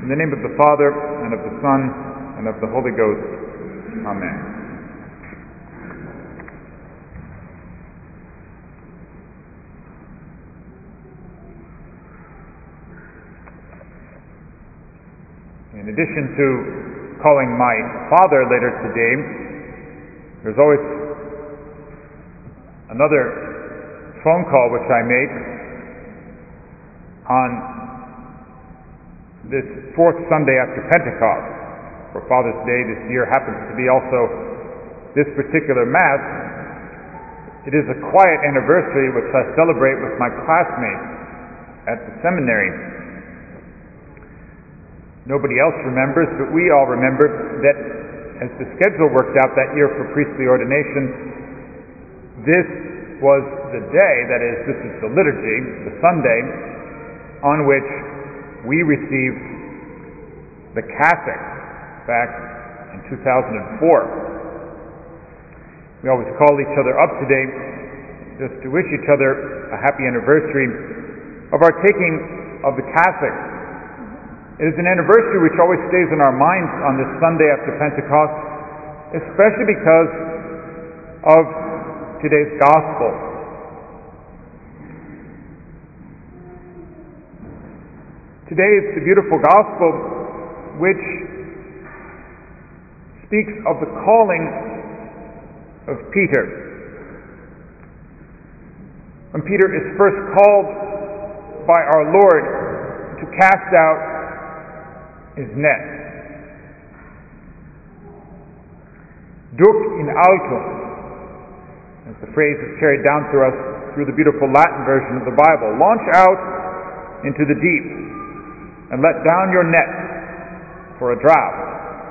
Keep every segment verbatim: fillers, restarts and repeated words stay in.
In the name of the Father, and of the Son, and of the Holy Ghost. Amen. In addition to calling my father later today, there's always another phone call which I make on this fourth Sunday after Pentecost. For Father's Day this year happens to be also this particular Mass. It is a quiet anniversary which I celebrate with my classmates at the seminary. Nobody else remembers, but we all remember that as the schedule worked out that year for priestly ordination, this was the day, that is, this is the liturgy, the Sunday, on which we received the cassock back in two thousand four. We always call each other up today just to wish each other a happy anniversary of our taking of the cassock. It is an anniversary which always stays in our minds on this Sunday after Pentecost, especially because of today's Gospel. Today is the beautiful Gospel which speaks of the calling of Peter. When Peter is first called by our Lord to cast out his net. Duc in altum, as the phrase is carried down to us through the beautiful Latin version of the Bible. Launch out into the deep and let down your net for a draught.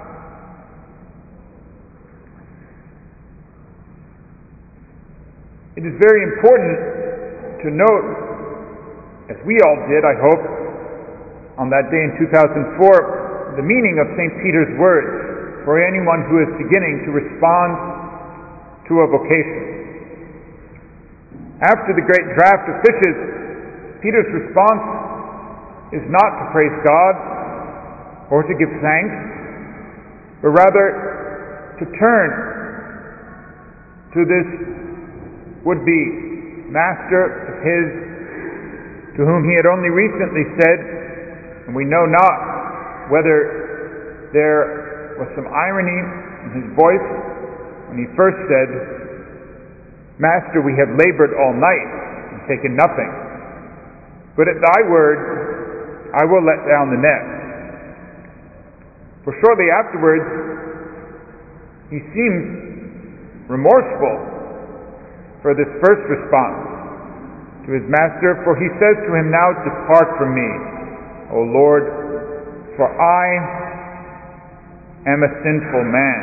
It is very important to note, as we all did, I hope, on that day in two thousand four, the meaning of Saint Peter's words for anyone who is beginning to respond to a vocation. After the great draught of fishes, Peter's response is not to praise God or to give thanks, but rather to turn to this would-be master of his, to whom he had only recently said, and we know not whether there was some irony in his voice when he first said, Master, we have labored all night and taken nothing, but at thy word I will let down the net. For shortly afterwards he seems remorseful for this first response to his master, for he says to him, Now depart from me, O Lord, for I am a sinful man.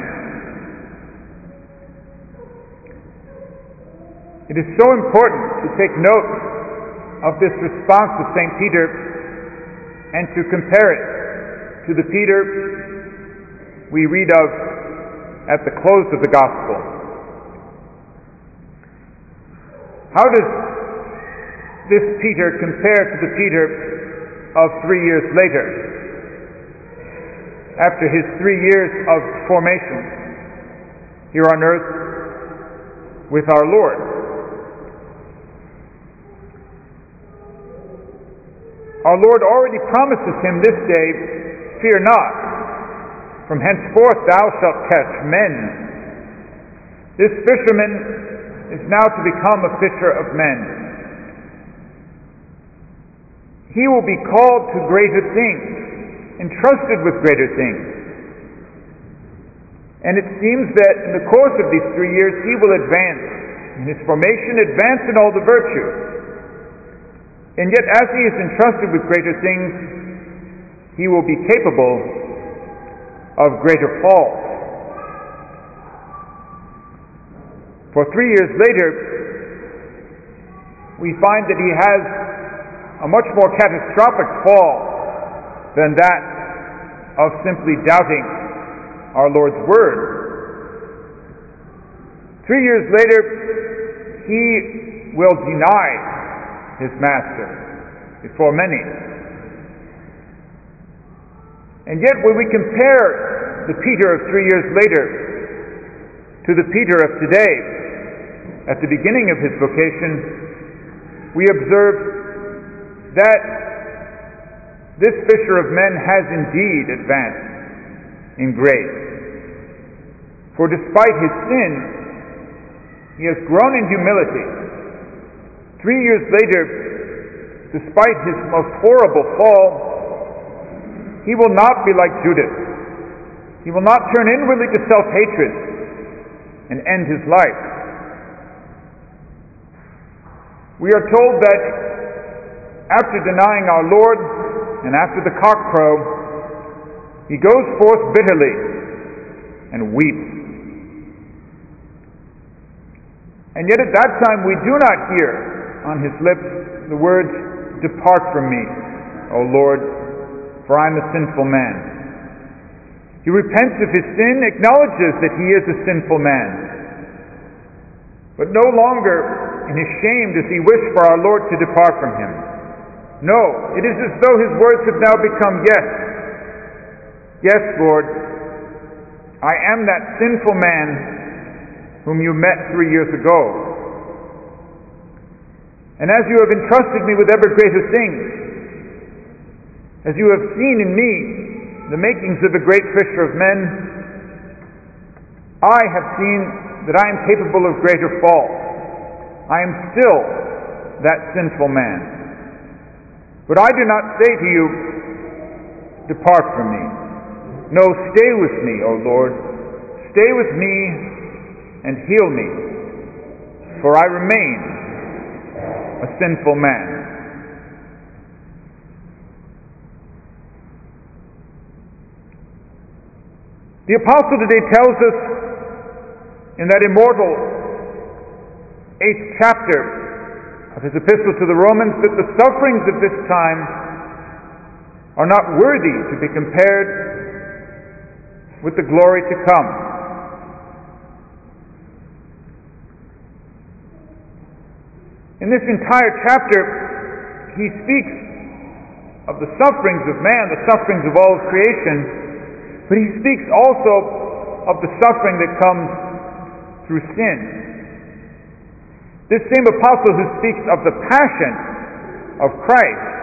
It is so important to take note of this response of Saint Peter and to compare it to the Peter we read of at the close of the Gospel. How does this Peter compare to the Peter of three years later, after his three years of formation here on earth with our Lord? Our Lord already promises him this day, Fear not, from henceforth thou shalt catch men. This fisherman is now to become a fisher of men. He will be called to greater things, entrusted with greater things. And it seems that in the course of these three years he will advance in his formation, advance in all the virtues. And yet as he is entrusted with greater things, he will be capable of greater faults. For three years later, we find that he has a much more catastrophic fall than that of simply doubting our Lord's word. Three years later, he will deny his master before many. And yet when we compare the Peter of three years later to the Peter of today, at the beginning of his vocation, we observe that this fisher of men has indeed advanced in grace. For despite his sin, he has grown in humility. Three years later, despite his most horrible fall, he will not be like Judas. He will not turn inwardly to self-hatred and end his life. We are told that after denying our Lord and after the cock crow, he goes forth bitterly and weeps. And yet at that time we do not hear on his lips the words, "Depart from me, O Lord, for I am a sinful man." He repents of his sin, acknowledges that he is a sinful man. But no longer in his shame does he wish for our Lord to depart from him. No, it is as though his words have now become, "Yes, yes, Lord, I am that sinful man whom you met three years ago. And as you have entrusted me with ever greater things, as you have seen in me the makings of a great fisher of men, I have seen that I am capable of greater faults. I am still that sinful man. But I do not say to you, 'Depart from me.' No, stay with me, O Lord. Stay with me and heal me, for I remain a sinful man." The apostle today tells us in that immortal eighth chapter of his epistle to the Romans that the sufferings of this time are not worthy to be compared with the glory to come. In this entire chapter, he speaks of the sufferings of man, the sufferings of all of creation, but he speaks also of the suffering that comes through sin. This same apostle who speaks of the passion of Christ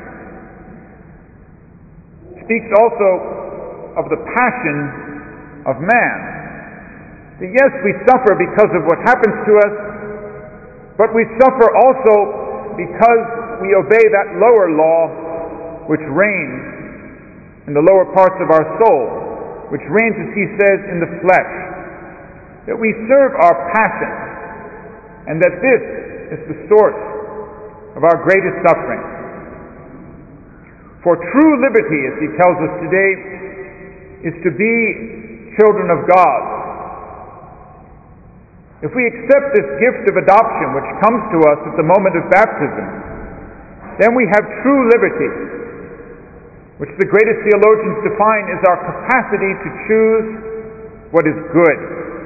speaks also of the passion of man. That yes, we suffer because of what happens to us, but we suffer also because we obey that lower law which reigns in the lower parts of our soul, which reigns, as he says, in the flesh. That we serve our passions, and that this is the source of our greatest suffering. For true liberty, as he tells us today, is to be children of God. If we accept this gift of adoption which comes to us at the moment of baptism, then we have true liberty, which the greatest theologians define as our capacity to choose what is good.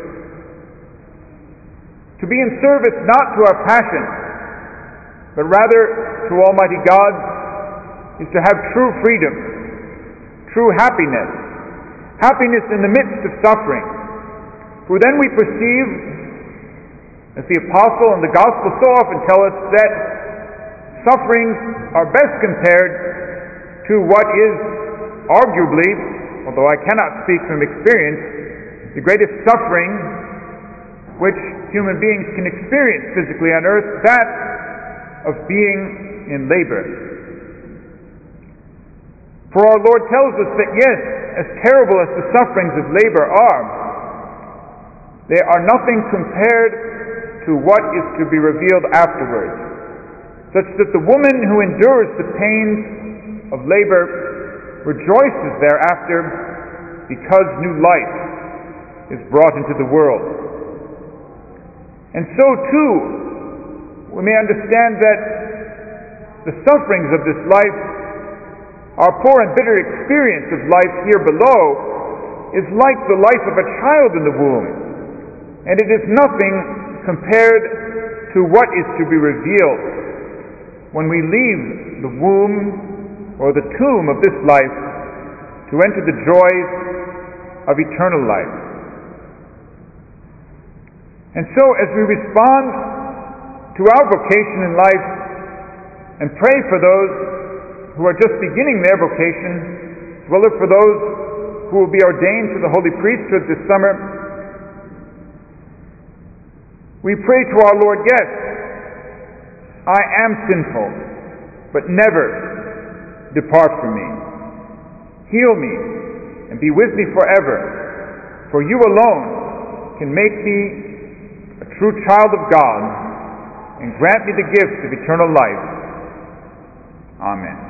To be in service not to our passions, but rather to Almighty God, is to have true freedom, true happiness, happiness in the midst of suffering. For then we perceive, as the apostle and the gospel so often tell us, that sufferings are best compared to what is arguably, although I cannot speak from experience, the greatest suffering which human beings can experience physically on earth, that of being in labor. For our Lord tells us that yes, as terrible as the sufferings of labor are, they are nothing compared to what is to be revealed afterwards, such that the woman who endures the pains of labor rejoices thereafter because new life is brought into the world. And so too, we may understand that the sufferings of this life, our poor and bitter experience of life here below, is like the life of a child in the womb, and it is nothing compared to what is to be revealed when we leave the womb or the tomb of this life to enter the joys of eternal life. And so, as we respond to our vocation in life and pray for those who are just beginning their vocation, as well as for those who will be ordained to the holy priesthood this summer, we pray to our Lord, yes, I am sinful, but never depart from me. Heal me and be with me forever, for you alone can make me a true child of God and grant me the gift of eternal life. Amen.